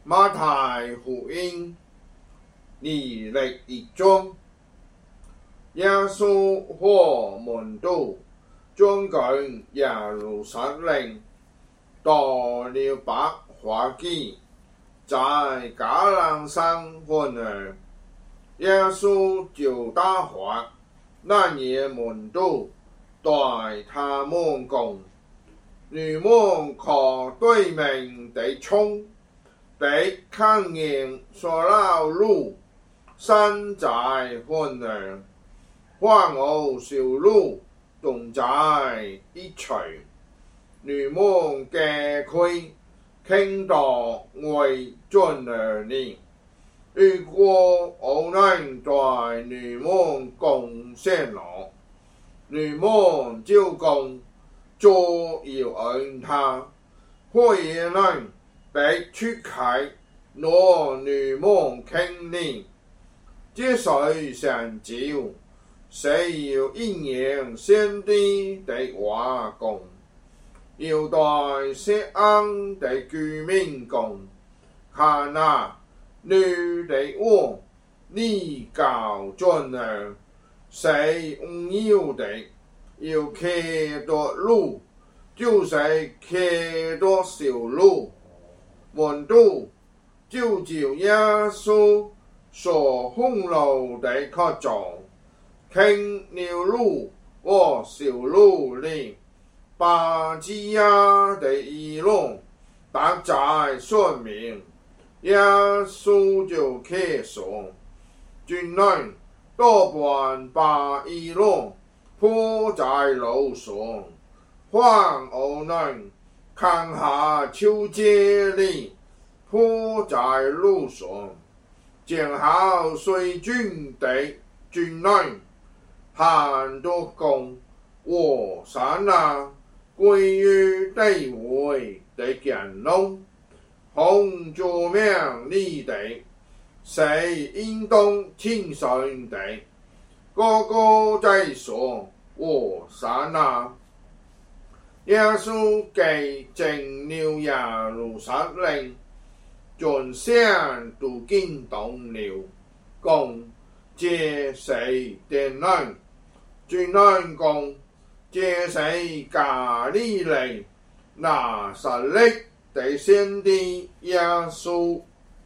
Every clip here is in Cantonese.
马太福音21章，耶稣和门徒將近耶路撒冷，到了白花季，在橄欖山歡樂，耶穌就打發那些門徒對他們講：你們可對面地衝，地看見所有路，山在歡樂，花偶小路都在一處。你們隔開，聽到我轉了你。如果我能對你們貢獻了，你們就講做要按他，或也能被出開，攞你們聽你。這些先知是要應驗先知的話講，要對錫安的居民講：看哪，你的我，你搞準了，是溫柔的，要開多路，就是開多小路。門徒就照耶穌所吩咐的去做，聽了路和小路裏，把基亞的議論打在說明。耶穌就開說：眾人多半把議論鋪在路上，凡我能看下秋節裏鋪在路上，正好隨眾的眾人喊着講：和散那，歸於地位的權能，奉主名立的，是應當稱頌的。個個在說和散那。耶穌既進了耶路撒冷，眾城都驚動了，講：這是殿人。眾人講：這是加利利拿撒勒的先知耶穌。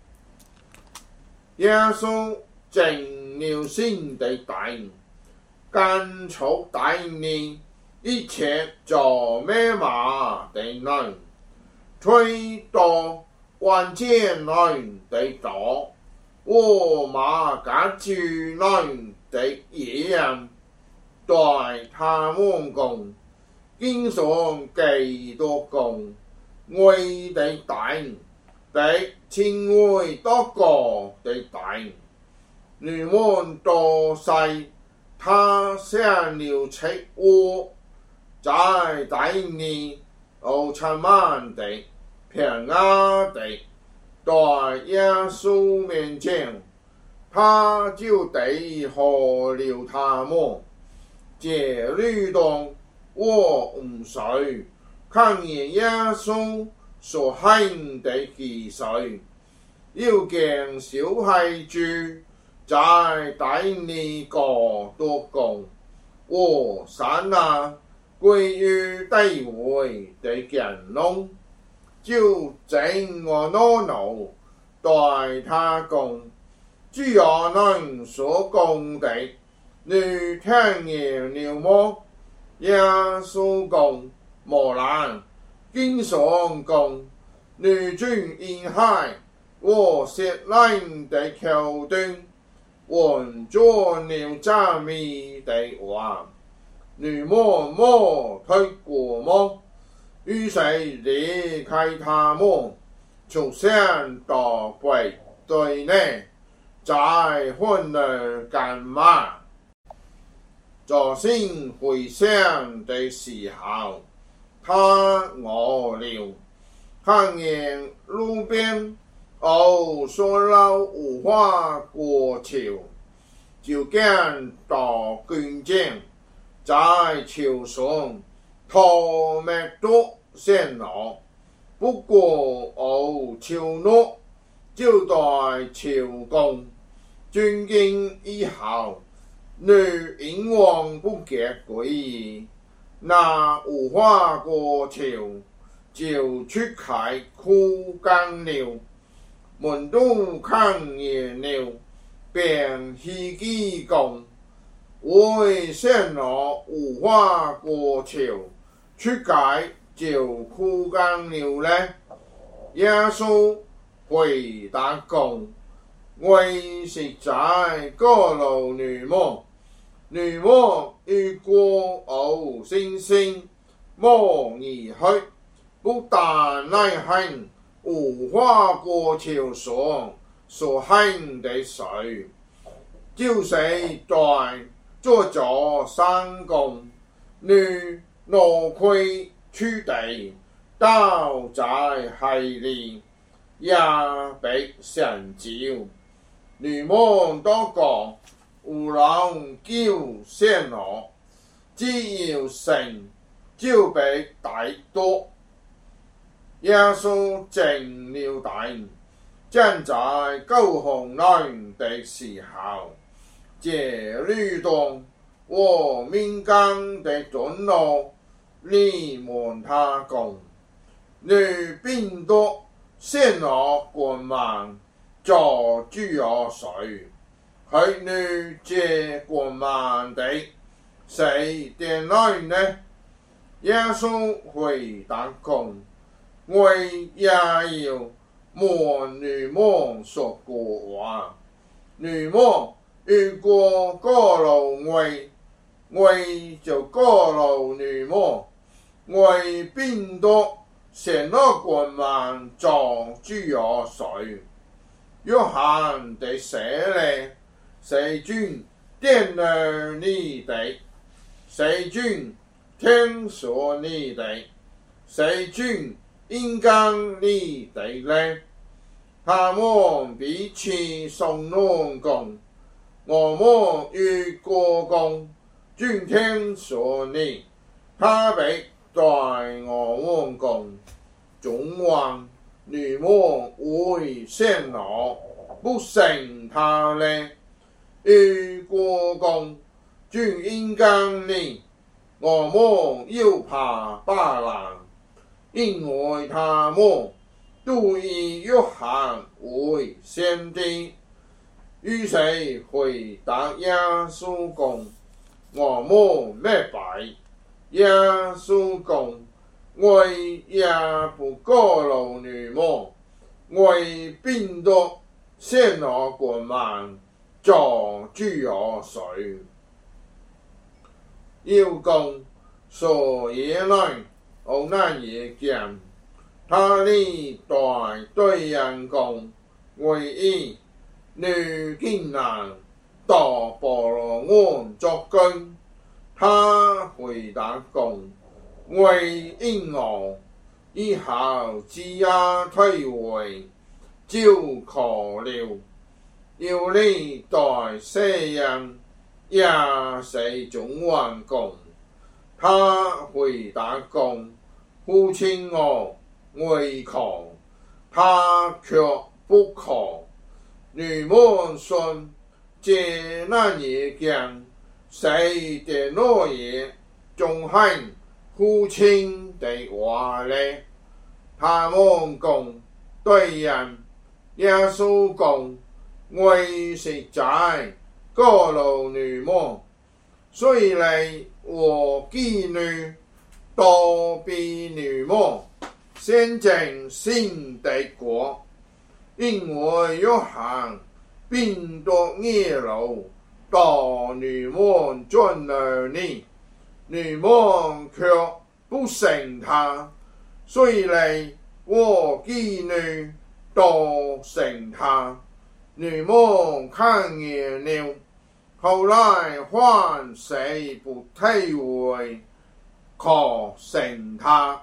耶穌進了新的殿，趕出殿裏一切做買賣的人，推到關鍵人的道，和馬家主人的一樣，對他們講：經上記着講，我的殿被稱為禱告的殿，你們都是他寫了七話，在殿裏有充滿的平安的，在耶穌面前，他就治好了他們。這律中我唔誰看見耶穌所行的奇事，要見小孩子在殿裏歌都講：和散那，歸於地位的權能。就正我惱怒對他講：主啊，你所講的，你聽見了麼？耶穌講：無難。經上講：你將嬰孩和舌爛的橋段，換作了讚美的話，你們沒聽過麼？於是離開他們，出城到別對內，在歡樂幹嘛？在心回想的時候，他餓了，看見路邊有所有無花果樹，就趕到跟前，在樹上偷麥多先攞，不過有樹落， 就待朝贡，尊敬以后，女英王不结歸矣。那無法過朝，就出啟枯乾了。門都看熱了，便起機貢。為什麼無法過朝，出啟就枯乾了呢？耶穌回答講：為實在過路女魔，女魔如果有信心，莫而去，不但乃行無法過朝所行的事，就是在做咗三公，女挪開出地，倒在海裡，也被成就。女魔多講，有人叫什麼，只要信，就被逮到。耶穌正了膽，正在高洪難的時候，這律動和民間的尊老，你問他講：你邊度先攞官民做主要誰？係你這官民的誰點來呢？耶穌回答講：我也要問你們說過話，你們如果過路我就過路你們，我邊度先攞官民做主要誰？約翰的洗禮，誰准點了你的？誰准聽說你的？誰准應幹你的呢？他們彼此商論講：我們如果講准聽說你，他必對我們講：眾王，你們為什麼不信他呢？如果講准應幹你，我們又怕巴蘭，因為他們都以約翰為先知。於是回答耶穌講：我們明白。耶穌講：我也不過路你們，我邊度先攞官民做主要誰？要講所以來，我難也講，他哩對人講：為義，你竟然到伯羅安作工。他回答講：為因我以後只要退位，就可了。要你對世人也是眾王講。他回答講：父親我為可，他卻不可。你們信這難也講，誰的諾言中行父親的話呢？他們講對人。耶穌講：我實在過路你們，雖然我兒女都比你們先進神的國，因為約翰並多耶路到你們尊了你，你們卻不信他；雖然我兒女都信他，你們看見了，後來還是不體會可信他。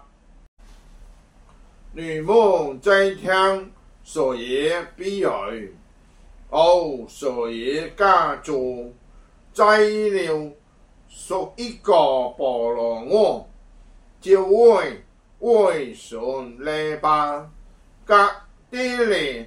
你們在聽所以比喻，所以家族宰了屬一個伯羅安，就為順利巴格地利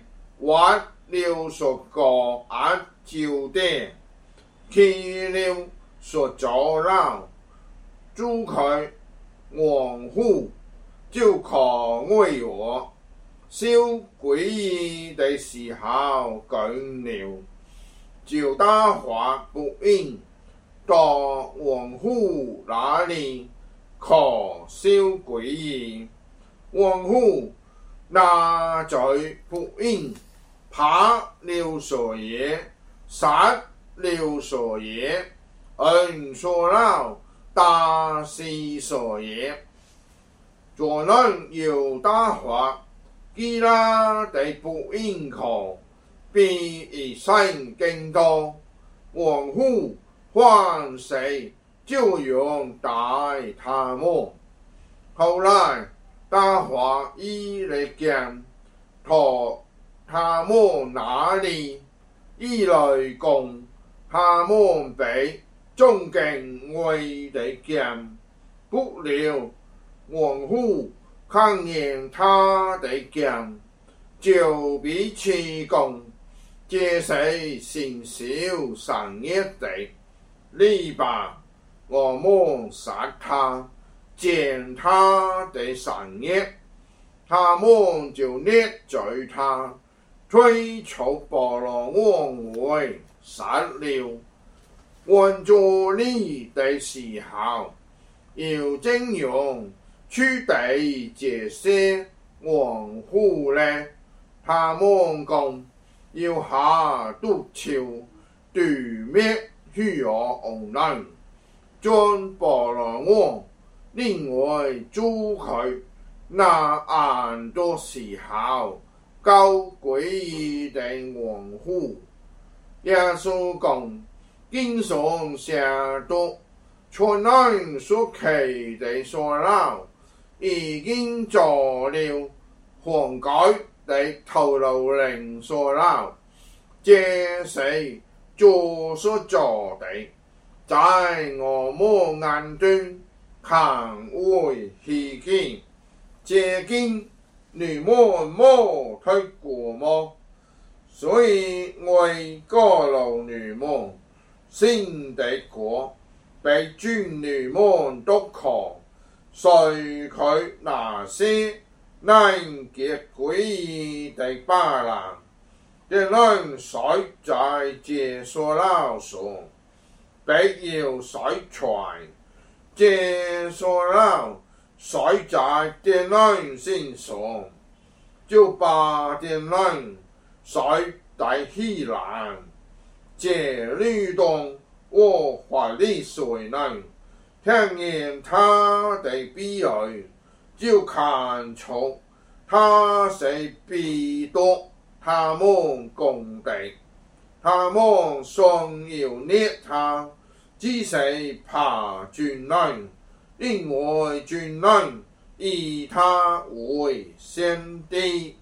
挖16個壓焦點，去了所阻撓，阻佢王府就可為我。燒詭異的時候近了，就大發不應，到王府那裡可燒詭異。王府那在不應，怕了所也，殺了所也，恩所惱，大事所也。左能有大發，基拉的不應可，比一生更多。王府歡喜，就用待他們。後來大發一來見，到他們那裡一來講，他們被尊敬為的見，不料王府看見他的見，就彼此講，這是先燒san業的，來吧，我們殺他，見他的san業。他們就捏罪他，推出波羅王位，殺了。按著你的時候，要怎樣處理這些王府呢？他們講要下毒手，誅滅許多惡人，將波羅王另外誅佢。那按的時候，高詭異的王府，耶穌講，經上寫道，全能所期的所惱，已經做了悔改的頭腦人所惱，這是主所做的，在我們眼中看為稀奇。這經你們沒聽過嗎？所以我告訴你們，神的國比尊你們都可，隨佢那些能結詭異的巴蘭，也能摔在這所惱上，必要摔碎這所惱。摔在電人身上，就把電人摔在稀爛。這律動我法利賽人聽見他的比喻，就看出他是逼迫他們講的。他們想要捏他，只是怕眾人。因為眾人以他為先的。